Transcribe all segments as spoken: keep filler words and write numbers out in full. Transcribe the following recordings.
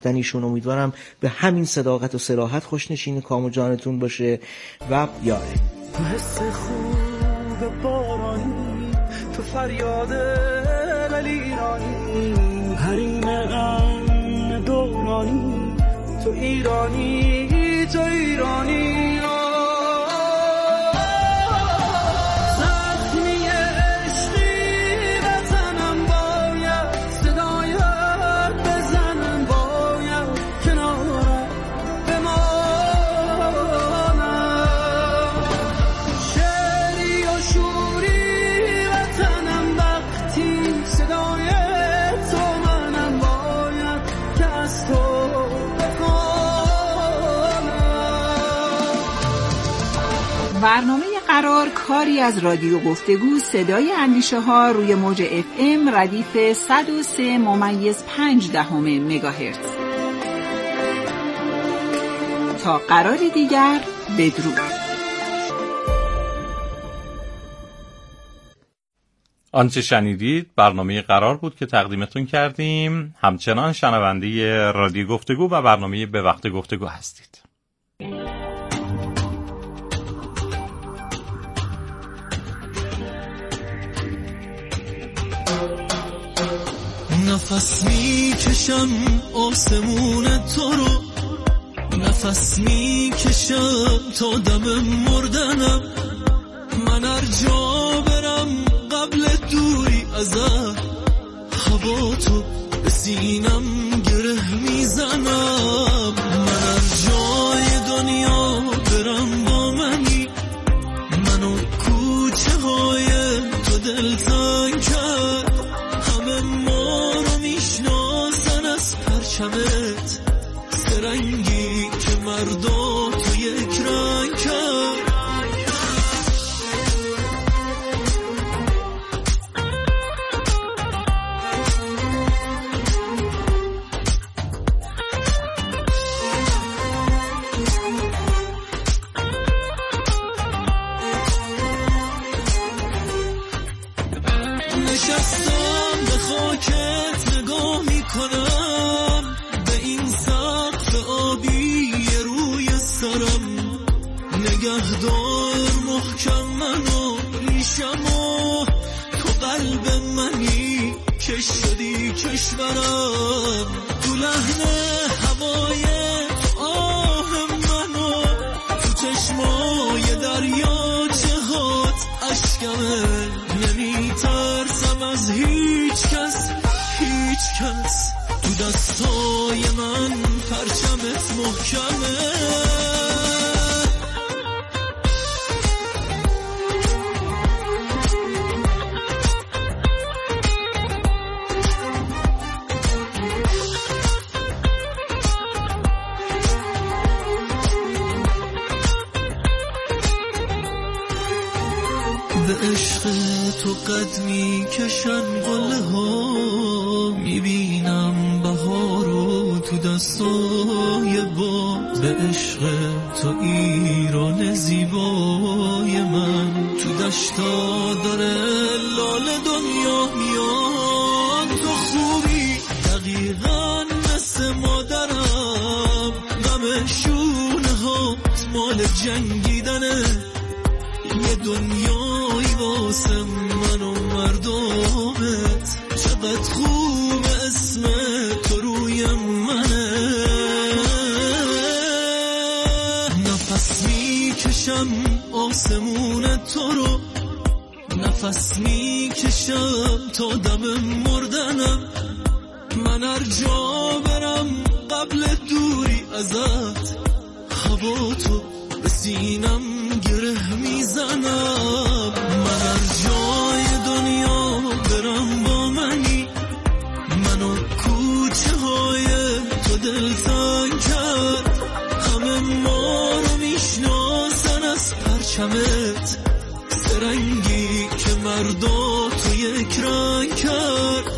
دنیشون امیدوارم به همین صداقت و صراحت خوشنشین کام و جانتون باشه و یاره. تو حس خوب بارانی، تو فریاد دلیرانی، حریم غم دورانی، تو ایرانی تو ایرانی. برنامه قرار کاری از رادیو گفتگو صدای اندیشه ها روی موج اف ام ردیف صد و سه ممیز پنج دهم مگاهرتز. تا قراری دیگر بدرود. آنچه شنیدید برنامه قرار بود که تقدیمتون کردیم. همچنان شنونده رادیو گفتگو و برنامه به وقت گفتگو هستید. نفس می کشم آسمون تو رو، نفس می کشم تا دم مردنم. من هر جا برم قبل دوری ازت، هوا تو به سینم گره میزنم. من هر جای دنیا برم با منی، منو کوچه های تو دلتنگ کرد. همه ما رو میشناسن از پرچمت، سرنگی که مردا تو یک رنگ کرد. نشستم به خاکت نگاه میکنم، به این سقف آبی روی سرم. نگهدار محکم منو ریشمو، تو قلب منی که شدی کشورم. تو لحن هوای آه منو، تو چشمای دریاچه هات اشکمه. نمی ترسم از هیچ کس هیچ کس، تو دستای من پرچمت محکمه. به عشق تو قد می کشن قله ها، میبینم بهارو تو دستای باد. به عشق تو ایران زیبای من، تو دشتا داره لاله دنیا میاد. تو خوبی دقیقا مثل مادرم، غم شونه هات مال جنگیدنه. یه دنیایی واسه من و مردمت، چقدر خوب اسم تو روی منه. نفس می کشم آسمون تو رو، نفس می کشم تا دم مردنم. من هر جا برم قبل دوری ازت، هوا تو به سینم گره میزنم. من هر جای دنیا برم با منی، منو کوچه های تو دلتنگ کرد. همه ما رو میشناسن از پرچمت، سرنگی که مردا تو یک رنگ کرد.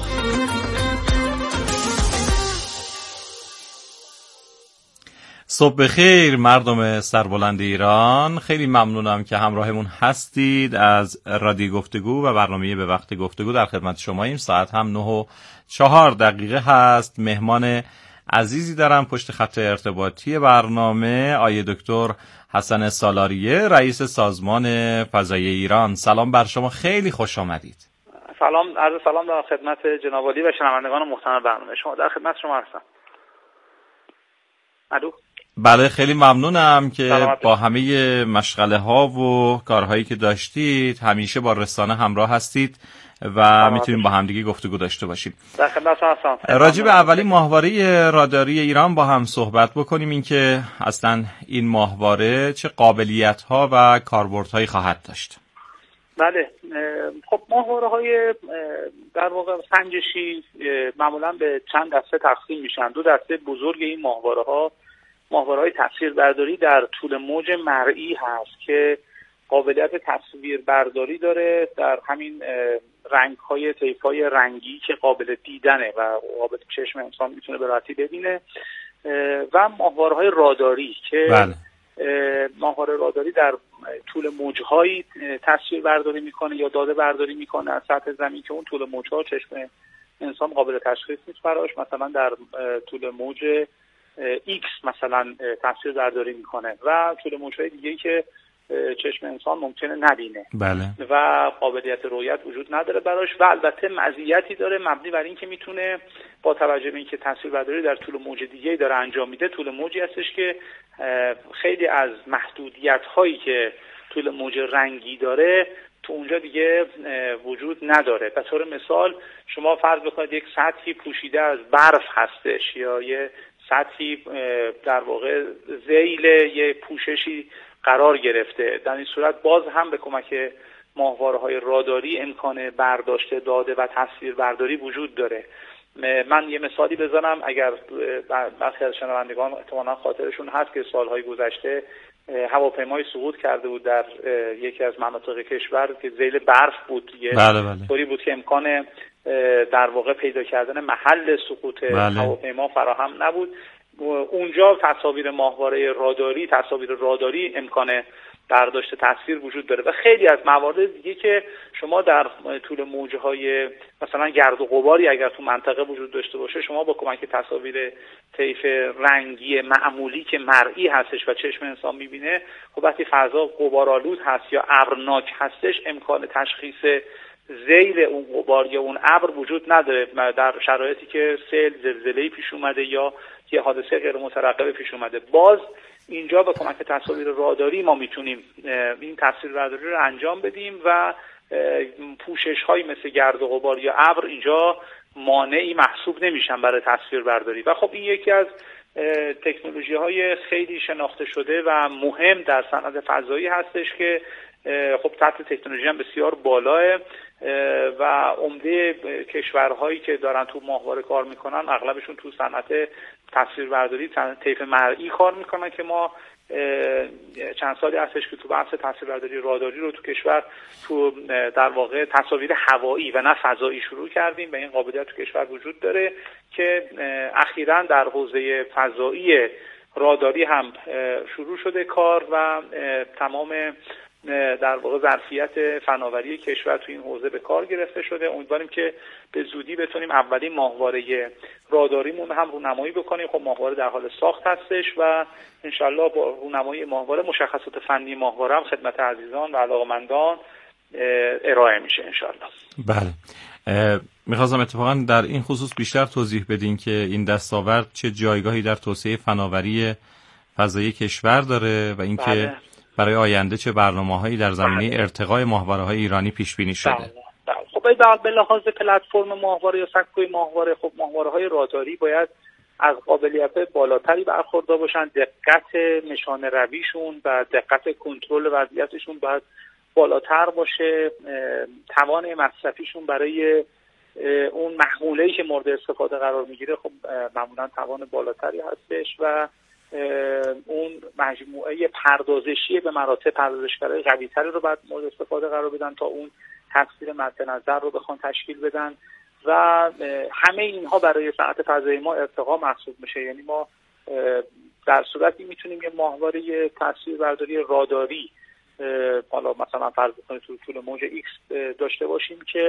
صبح بخیر مردم سربلند ایران، خیلی ممنونم که همراهمون هستید. از رادیو گفتگو و برنامه به وقت گفتگو در خدمت شماییم. ساعت هم نه و چهار دقیقه هست. مهمان عزیزی دارم پشت خط ارتباطی برنامه، آقای دکتر حسن سالاریه، رئیس سازمان فضایی ایران. سلام بر شما، خیلی خوش آمدید. سلام، عرض سلام در خدمت جناب عالی و شنوندگان محترم برنامه شما. در خدمت شما هستم. الو. بله، خیلی ممنونم که با همه مشغله ها و کارهایی که داشتید همیشه با رسانه همراه هستید و میتونیم با همدیگه گفتگو داشته باشیم. در خدمت هستم. راجع به اولین ماهواره راداری ایران با هم صحبت بکنیم، این که اصلا این ماهواره چه قابلیت‌ها و کاربردهایی خواهد داشت. بله، خب ماهواره های در واقع سنجشی معمولا به چند دسته تقسیم میشن. دو دسته بزرگ این ماهواره ها ماهواره های تصویربرداری در طول موج مرئی هست که قابلیت تصویر برداری داره در همین رنگ های طیف های رنگی که قابل دیدنه و قابل چشم انسان میتونه به راحتی ببینه، و ماهواره های راداری که بله. ماهواره راداری در طول موجهایی تصویر برداری میکنه یا داده برداری میکنه از سطح زمین که اون طول موجها چشم انسان قابل تشخیص نیست براش. مثلا در طول موج ایکس مثلا تصویر برداری میکنه و طول موجهای دیگه‌ای که چشم انسان ممکنه نبینه بله. و قابلیت رؤیت وجود نداره براش، و البته مزیتی داره مبنی بر این که میتونه با توجه به اینکه تصویربرداری در طول موج دیگه‌ای داره انجام میده، طول موجی هستش که خیلی از محدودیت هایی که طول موج رنگی داره تو اونجا دیگه وجود نداره. به طور مثال شما فرض بکنید یک سطحی پوشیده از برف هستش یا یه سطحی در واقع ذیل یه پوششی قرار گرفته، در این صورت باز هم به کمک ماهواره‌های راداری امکان برداشت داده و تصویر برداری وجود داره. من یه مثالی بزنم، اگر برخی از شنوندگان احتمالاً خاطرشون هست که سالهای گذشته هواپیمای سقوط کرده بود در یکی از مناطق کشور که ذیل برف بود، یه بله بله. طوری بود که امکان در واقع پیدا کردن محل سقوط بله. هواپیما فراهم نبود. اونجا تصاویر ماهواره راداری تصاویر راداری امکان برداشت تصویر وجود داره و خیلی از موارد دیگه که شما در طول موجهای مثلا گرد و غباری اگر تو منطقه وجود داشته باشه، شما با کمک تصاویر طیف رنگی معمولی که مرئی هستش و چشم انسان میبینه، خب وقتی فضا غبارآلود هست یا ابرناک هستش امکان تشخیص ذیل اون غبار یا اون ابر وجود نداره در شرایطی که سیل، زلزله‌ای پیش اومده یا یه حادثه غیر مترقبه پیش اومده. باز اینجا با کمک تصاویر راداری ما میتونیم این تصویربرداری رو انجام بدیم و پوشش‌هایی مثل گرد و غبار یا ابر اینجا مانعی محسوب نمیشن برای تصویربرداری. و خب این یکی از تکنولوژی‌های خیلی شناخته شده و مهم در صنعت فضایی هستش که خب سطح تکنولوژی هم بسیار بالاه و عمده کشورهایی که دارن تو ماهواره کار میکنن اغلبشون تو صنعت تصویربرداری طیف مرئی کار میکنن که ما چند سالی هستش که تو بحث تصویربرداری راداری رو تو کشور تو در واقع تصاویر هوایی و نه فضایی شروع کردیم و این قابلیت تو کشور وجود داره که اخیراً در حوزه فضایی راداری هم شروع شده کار و تمام در واقع ظرفیت فناوری کشور تو این حوزه به کار گرفته شده. امیدواریم که به زودی بتونیم اولین ماهواره راداریمون هم رونمایی بکنیم. خب ماهواره در حال ساخت هستش و انشالله با رونمایی ماهواره مشخصات فنی ماهواره هم خدمت عزیزان و علاقمندان ارائه میشه انشالله. بله، میخواستم اتفاقا در این خصوص بیشتر توضیح بدین که این دستاورد چه جایگاهی در توسعه فناوری فضایی کشور داره و اینکه بله. برای آینده چه برنامه‌هایی در زمینه بله. ارتقای ماهواره‌های ایرانی پیش بینی شده؟ بله. بله. خب به لحاظ پلتفرم ماهواره یا سکوی ماهواره، خب ماهواره‌های راداری باید از قابلیت بالاتری برخوردار باشن، دقت نشانه رویشون و دقت کنترل وضعیتشون باید بالاتر باشه، توان مصرفیشون برای اون محموله‌ای که مورد استفاده قرار میگیره خب معمولا توان بالاتری هستش و اون مجموعه پردازشی به مراتب پردازشگرای قوی‌تری رو باید مورد استفاده قرار بدن تا اون تفسیر مد نظر رو بخوان تشکیل بدن و همه اینها برای صنعت فضایی ما ارتقا محسوب میشه. یعنی ما در صورتی میتونیم یه ماهواره تصویربرداری راداری حالا مثلا فرض بکنید تو طول موج ایکس داشته باشیم که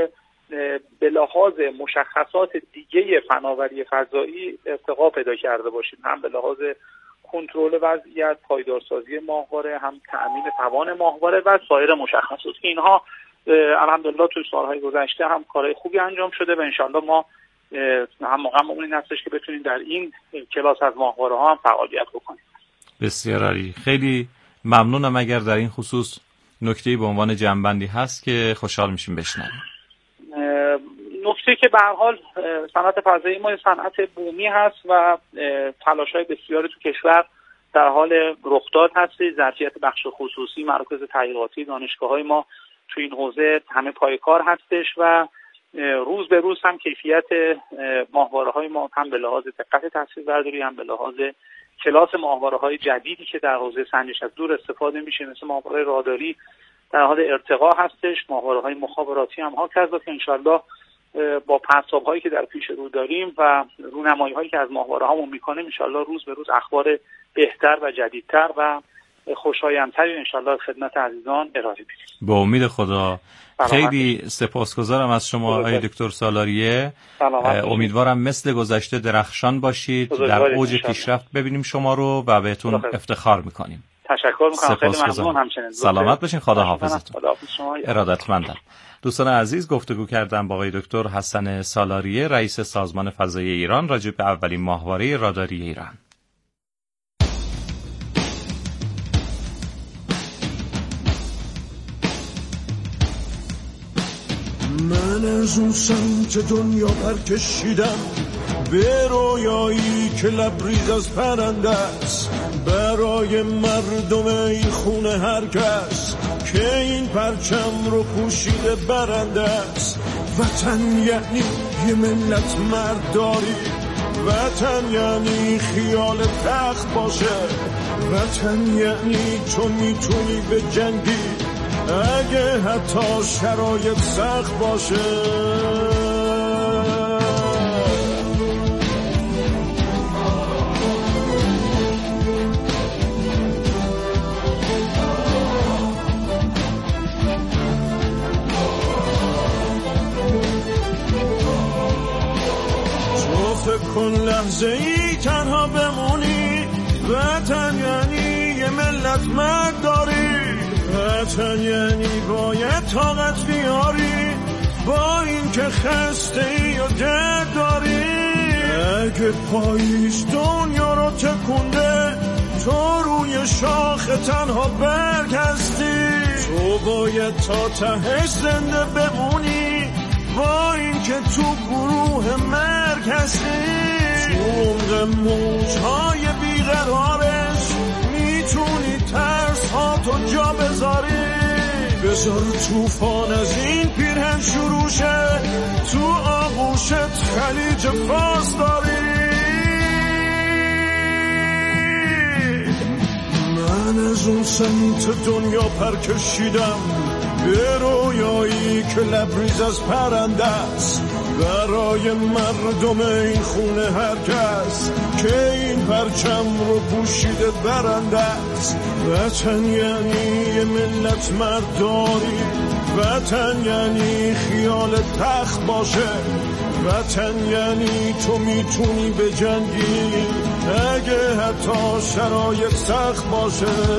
به لحاظ مشخصات دیگه فناوری فضایی ارتقا پیدا کرده باشیم، هم به لحاظ کنترل وضعیت، پایدارسازی ماهواره، هم تأمین توان ماهواره و سایر مشخصات. اینها الحمدلله توی سالهای گذشته هم کارهای خوبی انجام شده و انشالله ما هم موقعمون این هستش که بتونیم در این کلاس از ماهواره ها هم فعالیت بکنیم. بسیار عالی، خیلی ممنونم. اگر در این خصوص نکته‌ای به عنوان جنبندی هست که خوشحال میشیم بشنویم. نکته که به هر حال صنعت فضایی ما صنعت بومی هست و تلاش‌های بسیاری تو کشور در حال رخداد هست. ظرفیت بخش خصوصی، مراکز تحقیقاتی، دانشگاه‌های ما تو این حوزه همه پای کار هستش و روز به روز هم کیفیت ماهواره‌های ما هم به لحاظ دقت تصویربرداری، هم به لحاظ کلاس ماهواره‌های جدیدی که در حوزه سنجش از دور استفاده میشه مثل ماهواره راداری در حال ارتقا هستش. ماهواره‌های مخابراتی هم هاکذا که انشالله با پرتاب‌هایی که در پیش رو داریم و رونمایی‌هایی که از ماهواره‌هامون می‌کنیم انشالله روز به روز اخبار بهتر و جدیدتر و خوشایندتری انشالله خدمت عزیزان ارائه بدیم. با امید خدا. خیلی سپاسگزارم از شما آقای دکتر سالاریه. امیدوارم مثل گذشته درخشان باشید، در اوج پیشرفت ببینیم شما رو و بهتون افتخار میکنیم. تشکر میکنم، خیلی ممنون. همچنین سلامت باشین، خدا حافظتون. ارادتمندم. دوستان عزیز، گفتگو کردم با آقای دکتر حسن سالاریه، رئیس سازمان فضایی ایران، راجع به اولین ماهواره راداری ایران. من از اون سمت دنیا پر کشیدم به رویایی که لبریز از پرنده است، برای مردم این خونه هر کس که این پرچم رو پوشیده برنده است. وطن یعنی یه ملت مرداری، وطن یعنی خیال تخت باشه، وطن یعنی تو میتونی به جنگی اگه حتی شرایط سخت باشه. تو فکر کن لحظه ای تنها بمونی، وطن یعنی یه ملت مرد داری، وطن یعنی باید طاقت بیاری با این که خسته ای و درد داری. اگه پاییز دنیا رو تکونده تو روی شاخ تنها برگ هستی، تو باید تا ته زنده بمونی با این که تو گروه مرگ هستی. تو عمق موجهای بیقرارش میتونی ترس ها تو جا بذاری، بذار توفان از این پیرهن شروع شه، تو آغوشت خلیج فارس داری. من از اون سمت دنیا پر کشیدم به رویایی که لبریز از پرنده است، برای مردم این خونه هر کس که این پرچم رو پوشیده برنده است. وطن یعنی یه ملت مرداری، وطن یعنی خیال تخت باشه، وطن یعنی تو میتونی به جنگی اگه حتی شرایط سخت باشه.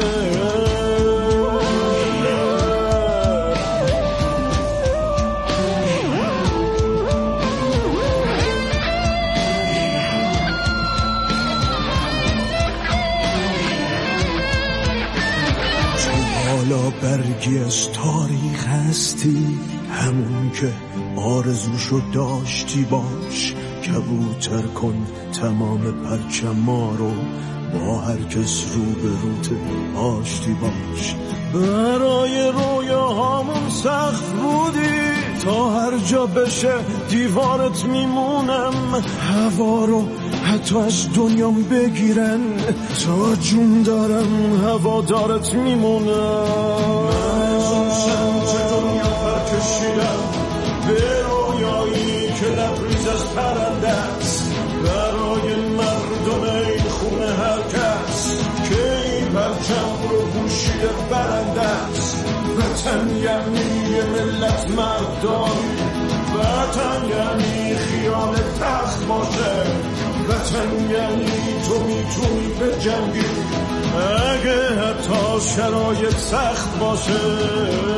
حالا برگی از تاریخ هستی، همون که آرزوشو داشتی باش، کبوتر کن تمام پرچما رو با هر کس رو به روت آشتی باش. برای رویاهامون سخت بودی تا هر جا بشه دیوارت میمونم، هوا رو حتی از دنیام بگیرن تا جون دارم هوادارت میمونم. من از اون سمت دنیا پر کشیدم به رویایی که لبریز از پرنده است، برای مردم این خونه هر کس که این پرچم رو پوشیده برنده است. وطن یعنی یه ملت مرداری، وطن یعنی خیال تخت باشه، وطن یعنی تو میتونی به جنگی اگه حتی شرایط سخت باشه.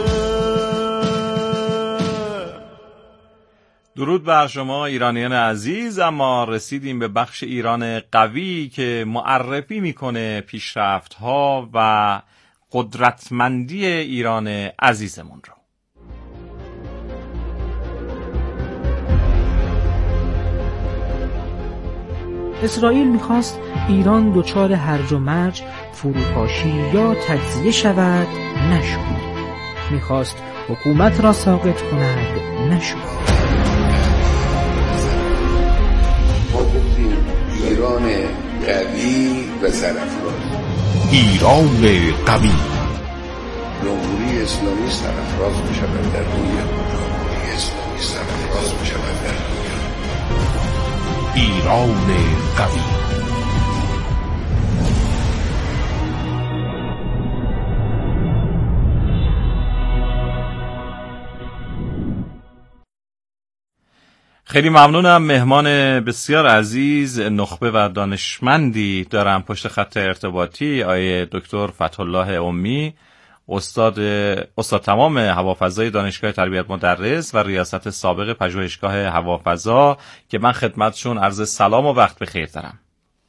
درود بر شما ایرانیان عزیز. اما رسیدیم به بخش ایران قوی که معرفی میکنه پیشرفت‌ها و قدرتمندی ایران عزیزمون رو. اسرائیل میخواست ایران دچار هرج و مرج، فروپاشی یا تجزیه شود، نشد. میخواست حکومت را ساقط کند، نشد. ایران قوی و سرافراز، ایران قوی، جمهوری اسلامی سرافراز میشود در دنیا، جمهوری اسلامی سرافراز میشود در دنیا، ایران قوی. خیلی ممنونم. مهمان بسیار عزیز، نخبه و دانشمندی دارم پشت خط ارتباطی، آقای دکتر فتح الله امی، استاد استاد تمام هوافضای دانشگاه تربیت مدرس و ریاست سابق پژوهشگاه هوافضا، که من خدمتشون عرض سلام و وقت بخیر دارم.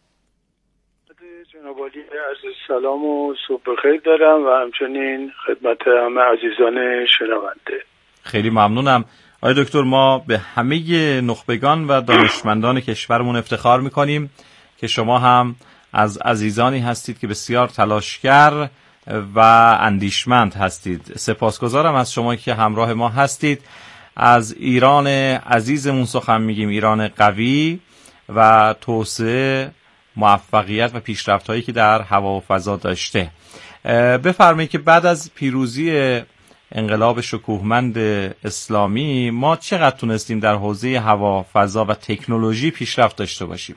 جناب عالی، عرض سلام و صبح بخیر دارم و همچنین خدمت همه عزیزان شنونده. خیلی ممنونم. آقای دکتر، ما به همه نخبگان و دانشمندان کشورمون افتخار میکنیم که شما هم از عزیزانی هستید که بسیار تلاشگر و اندیشمند هستید. سپاسگزارم از شما که همراه ما هستید. از ایران عزیزمون سخن میگیم، ایران قوی و توسعه، موفقیت و پیشرفت‌هایی که در هوا و فضا داشته. بفرمایید که بعد از پیروزی انقلاب شکوهمند اسلامی ما چقدر تونستیم در حوزه هوا، فضا و تکنولوژی پیشرفت داشته باشیم؟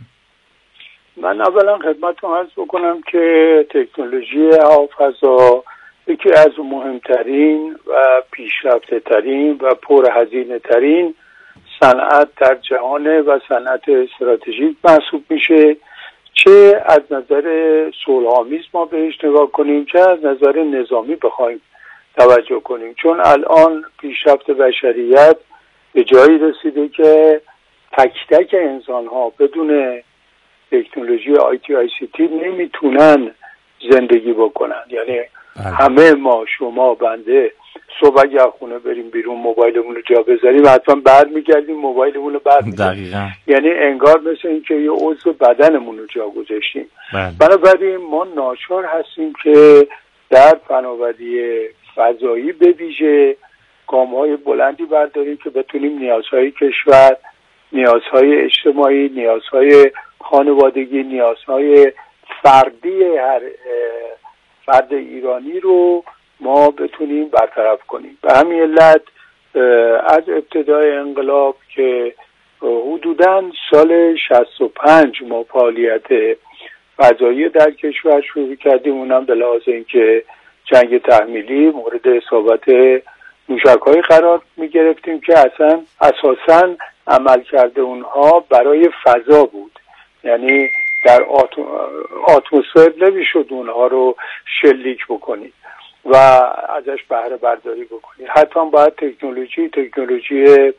من اولا خدمتتون عرض بکنم که تکنولوژی هوا و فضا یکی از مهمترین و پیشرفته ترین و پرهزینه ترین صنعت در جهانه و صنعت استراتژیک محسوب میشه، چه از نظر صلح‌آمیز ما بهش نگاه کنیم، چه از نظر نظامی بخوایم توجه کنیم. چون الان پیشرفت بشریت به جایی رسیده که تک تک انسان ها بدون تکنولوژی آی تی آی سی تی نمیتونن زندگی بکنن. یعنی همه ما، شما، بنده، صبح اگر خونه بریم بیرون موبایلمون رو جا بذاریم حتما برمیگردیم موبایلمون رو برمیگردیم، یعنی انگار مثل این که یه عضو بدنمون رو جا گذاشتیم. بنابراین ما ناچار هستیم که در فناوری فضایی به ویژه گام‌های بلندی برداریم که بتونیم نیازهای کشور، نیازهای اجتماعی، نیازهای خانوادگی، نیازهای فردی هر فرد ایرانی رو ما بتونیم برطرف کنیم. به همین علت از ابتدای انقلاب که حدوداً سال شصت و پنج ما فعالیت فضایی در کشور شروع کردیم، اونم به لحاظ اینکه جنگ تحمیلی مورد اصابت موشک‌های قرار می‌گرفتیم که اصلا اساساً عمل کرده اونها برای فضا بود، یعنی در اتمسفر نمیشد اونها رو شلیک بکنید و ازش بهره برداری بکنید. حتما باید تکنولوژی تکنولوژی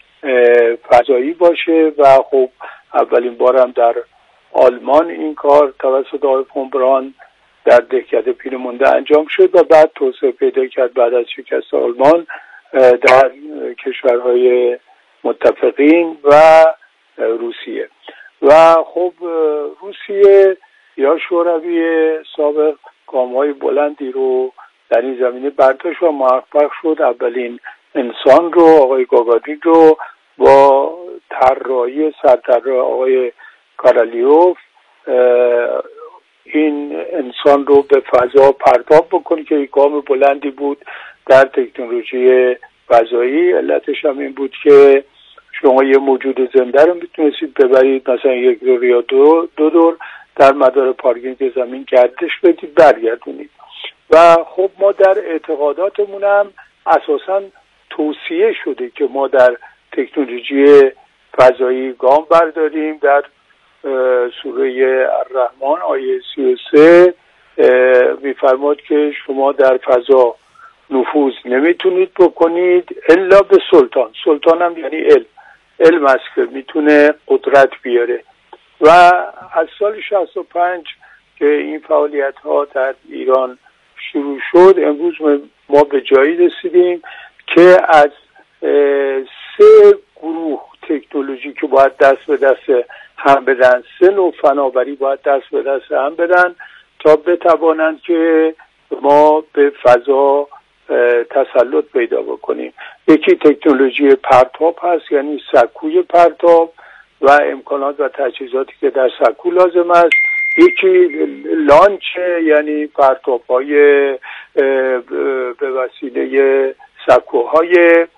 فضایی باشه و خب اولین بارم در آلمان این کار توسط آقای فون بران در دهکده پیرمونده انجام شد و بعد توسعه پیدا کرد بعد از شکست آلمان در کشورهای متفقین و روسیه. و خب روسیه یا شوروی سابق گام‌های بلندی رو در این زمینه برداشت و موفق شد اولین انسان رو، آقای گاگارین رو، با طراحی سرطراح آقای کارالیوف این انسان رو به فضا پرتاب بکنه که یک گام بلندی بود در تکنولوژی فضایی. علتش هم این بود که شما یه موجود زنده رو میتونستید ببرید مثلا یک دور یا دو, دو دور در مدار پارکینگ زمین گردش بدید برگردونید. و خب ما در اعتقاداتمون هم اساساً توصیه شده که ما در تکنولوژی فضایی گام برداریم. در سوره الرحمن آیه سی و سه میفرماد که شما در فضا نفوذ نمیتونید بکنید الا به سلطان. سلطان هم یعنی علم. علم است که میتونه قدرت بیاره. و از سال شصت و پنج که این فعالیت ها در ایران شروع شد، امروز ما به جایی رسیدیم که از سه گروه تکنولوژی که باید دست به دست هم بدن، سه نوع فناوری باید دست به دست هم بدن تا بتوانند که ما به فضا تسلط پیدا بکنیم. یکی تکنولوژی پرتاب هست، یعنی سکوی پرتاب و امکانات و تجهیزاتی که در سکو لازم است. یکی لانچ، یعنی پرتاب‌های به وسیله سکوهای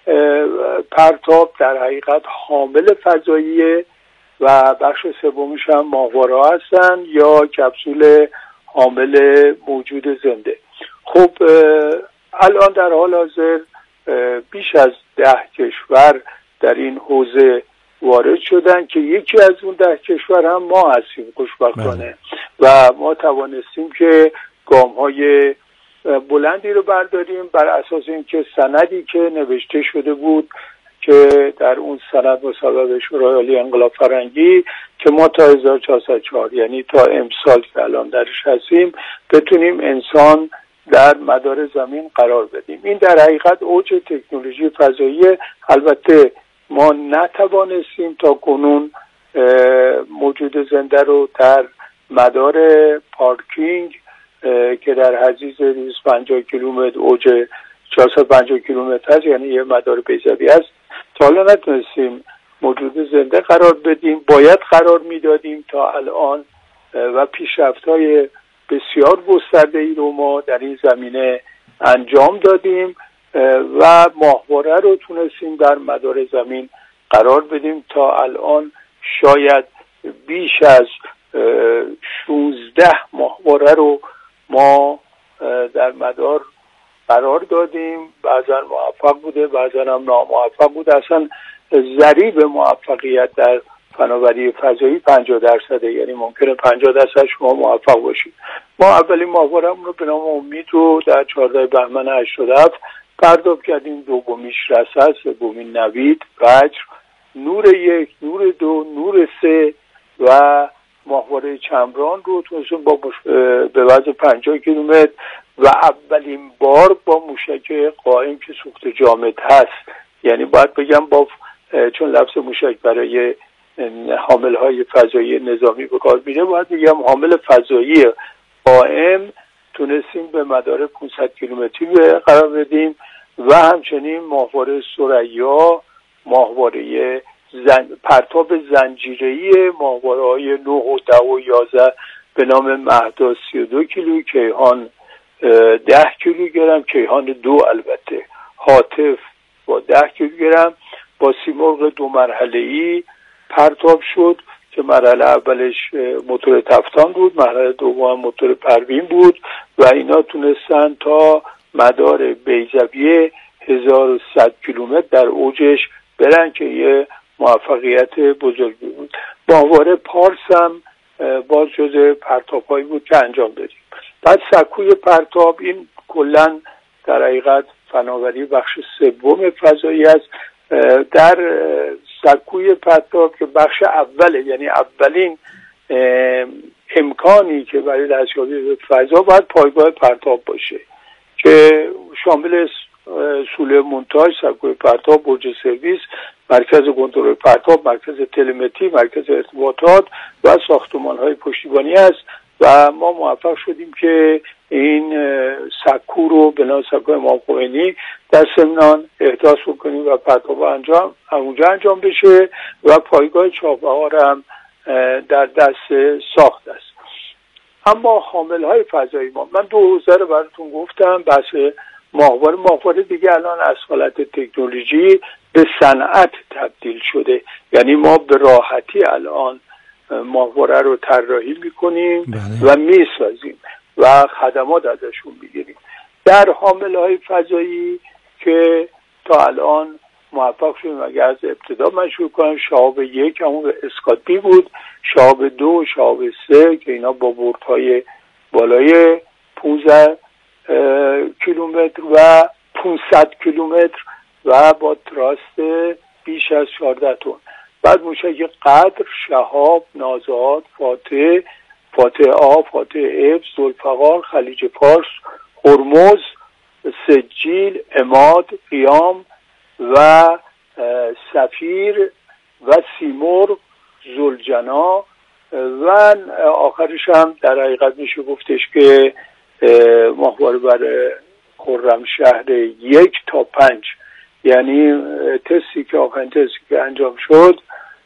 پرتاب در حقیقت حامل فضاییه و بخش سومش هم ماهواره هستن یا کپسول حامل موجود زنده. خب الان در حال حاضر بیش از ده کشور در این حوزه وارد شدن که یکی از اون ده کشور هم ما هستیم خوشبختانه و ما توانستیم که گام‌های بلندی رو برداریم بر اساس اینکه سندی که نوشته شده بود که در اون سند مصوبه شورای عالی انقلاب فرنگی که ما تا هزار و چهارصد و چهار یعنی تا امسال که الان درش هستیم بتونیم انسان در مدار زمین قرار بدیم. این در حقیقت اوج تکنولوژی فضایی. البته ما نتوانستیم تا کنون موجود زنده رو در مدار پارکینگ که در حضیض دویست و پنجاه کیلومتر اوج چهارصد و پنجاه کیلومتر هست، یعنی یه مدار بیضوی است، تا حالا نتونستیم موجود زنده قرار بدیم. باید قرار میدادیم تا الان و پیشرفت‌های بسیار گسترده‌ای رو ما در این زمینه انجام دادیم و ماهواره رو تونستیم در مدار زمین قرار بدیم. تا الان شاید بیش از شانزده ماهواره رو ما در مدار قرار دادیم. بعضا موفق بوده، بعضا هم ناموفق بوده. اصلا ضریب موفقیت در فناوری فضایی پنجاه درصده، یعنی ممکنه پنجاه درصد شما موفق باشید. ما اولین ماهواره‌مون رو به نام امید رو در چهاردهم بهمن هشتاد و هفت پرداخت کردیم. دومیش رصد، سومین نوید، وجر، نور یک، نور دو، نور سه و ماهواره چمران رو تونستیم با مش... به وزن پنجاه کیلومتر و اولین بار با موشک قائم که سوخت جامد هست، یعنی باید بگم با چون لفظ موشک برای حاملهای فضایی نظامی به کار میره، باید بگم حامل فضایی قائم تونستیم به مدار پانصد کیلومتری قرار بدیم و همچنین ماهواره ثریا، ماهواره زن... پرتاب زنجیره‌ای، ماهواره‌های نه و ده و یازده به نام مهدا سی و دو کیلو، کیهان ده کیلوگرم، کیهان دو البته، هاتف با ده کیلوگرم با سیمرغ دو مرحله‌ای پرتاب شد که مرحله اولش موتور تفتان بود، مرحله دوم موتور پروین بود و اینا تونستن تا مدار بیضوی هزار و صد کیلومتر در اوجش برن که یه موفقیت بزرگی بود. ماهواره پارس هم باز جز پرتاب‌هایی بود که انجام دادیم. بعد سکوی پرتاب، این کلاً در حقیقت فناوری بخش سوم فضایی است. در سکوی پرتاب که بخش اوله، یعنی اولین امکانی که برای دستیابی به فضا باید پایگاه پرتاب باشه که شامل سوله مونتاژ، سکوی پرتاب، برج سرویس، مرکز کنترل پرتاب، مرکز تلمتری، مرکز ارتباطات و ساختمان‌های پشتیبانی است و ما موفق شدیم که این سکو رو به نام سکوی امام خمینی در سمنان احداث بکنیم و پرتاب انجام اونجا انجام بشه و پایگاه چابهار هم در دست ساخت است. اما حامل‌های فضایی ما، من دو حوزه رو براتون گفتم. بحث ماهواره ماهواره دیگه الان از حالت تکنولوژی به صنعت تبدیل شده، یعنی ما به راحتی الان ماهواره رو طراحی میکنیم بله. و میسازیم و خدمات ازشون میگیریم. در حاملهای فضایی که تا الان موفق شدیم. اگر از ابتدا من شروع کنم، شهاب یک همون اسکات بی بود، شهاب دو، شهاب سه که اینا با بردهای بالای پانزده کیلومتر و پانصد کیلومتر و با تراست بیش از چهارده تن. بعد موشک قدر، شهاب، نازعات، فاتح، فاتح آ، فاتح اب، ذوالفقار، خلیج فارس، هرمز، سجیل، عماد، قیام و سفیر و سیمرغ، ذوالجنا و آخرش هم در حقیقت میشه گفتش که ماهواره بر خرمشهر یک تا پنج، یعنی تستی که آخرین تستی که انجام شد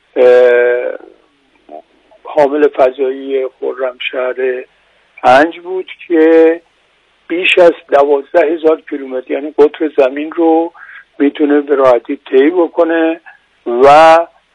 حامل فضایی خرمشهر پنج بود که بیش از دوازده هزار کیلومتر یعنی قطر زمین رو میتونه به راحتی طی بکنه و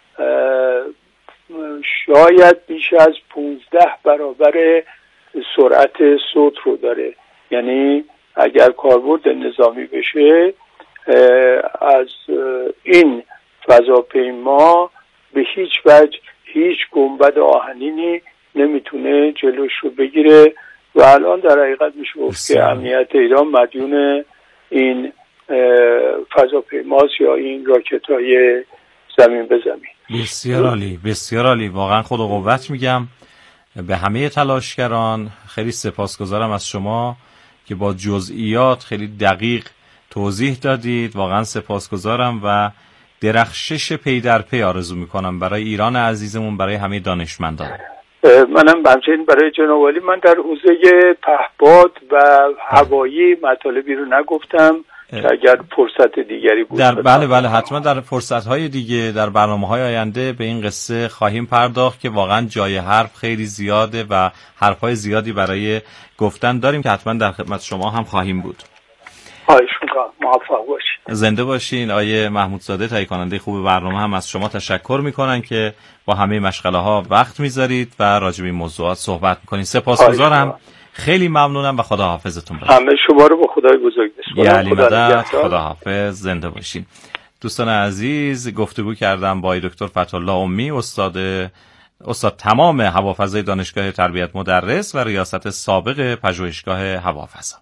شاید بیش از پانزده برابر سرعت صوت رو داره. یعنی اگر کاربرد نظامی بشه از این فضاپیما به هیچ وجه هیچ گنبد آهنینی نمیتونه جلوش رو بگیره و الان در حقیقت میشه گفت که امنیت ایران مدیون این فضاپیماست یا این راکت های زمین به زمین. بسیار عالی، بسیار عالی. واقعا خود و قوت میگم به همه تلاشگران. خیلی سپاسگزارم از شما که با جزئیات خیلی دقیق توضیح دادید. واقعا سپاسگزارم و درخشش پی در پی آرزو میکنم برای ایران عزیزمون، برای همه دانشمندان. منم همچنین برای جناب عالی. من در حوزه پهپاد و هوایی مطالبی رو نگفتم که اگر فرصت دیگری بود در بله بله حتما در فرصت‌های دیگه در برنامه‌های آینده به این قصه خواهیم پرداخت که واقعا جای حرف خیلی زیاده و حرف‌های زیادی برای گفتن داریم که حتما در خدمت شما هم خواهیم بود. خواهش می‌کنم. موفق باشید. زنده باشین. آیه محمودزاده تهیه کننده خوب برنامه هم از شما تشکر می‌کنن که با همه مشغله‌ها وقت می‌ذارید و راجع به این موضوعات صحبت می‌کنین. سپاسگزارم. خیلی ممنونم و خدا حافظتون باشه. همه شما رو به خدای بزرگ بسپارم. یعنی مدد. خدا حافظ. زنده باشین. دوستان عزیز، گفتگو کردم با دکتر فتح‌الله امی، استاد استاد تمام هوافضای دانشگاه تربیت مدرس و ریاست سابق پژوهشگاه هوافضا.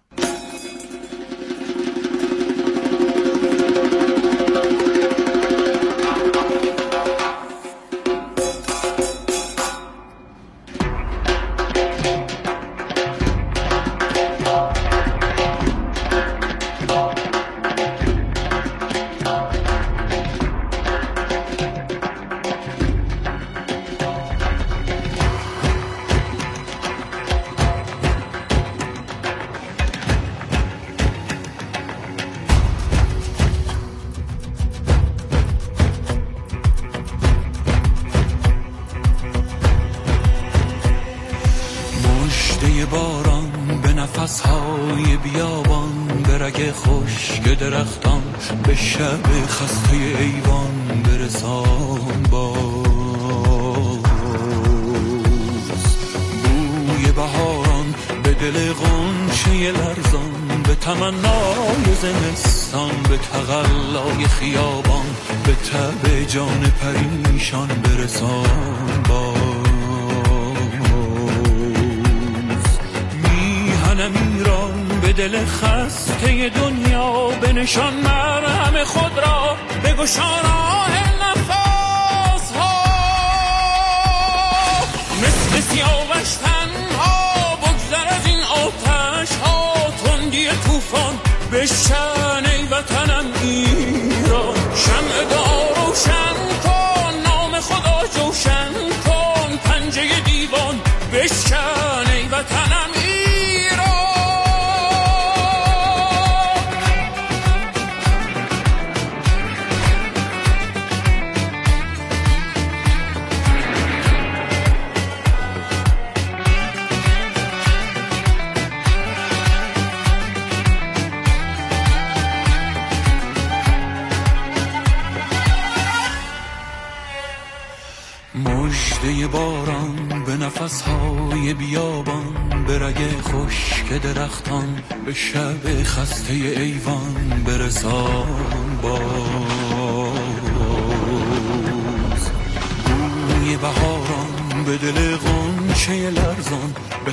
مژده باران به نفسهای بیابان، به رگ خشک درختان، به شب خسته ایوان برسان باز. بهاران به دل غنچه لرزان به